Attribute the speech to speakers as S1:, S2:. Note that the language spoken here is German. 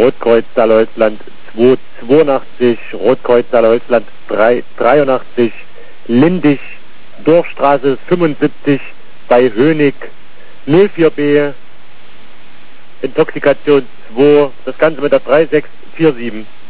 S1: Rotkreuz Saale-Holzland 282, Rotkreuz Saale-Holzland 383, Lindig, Dorfstraße 75 bei Hönig 04B, Intoxikation 2, das Ganze mit der 3647.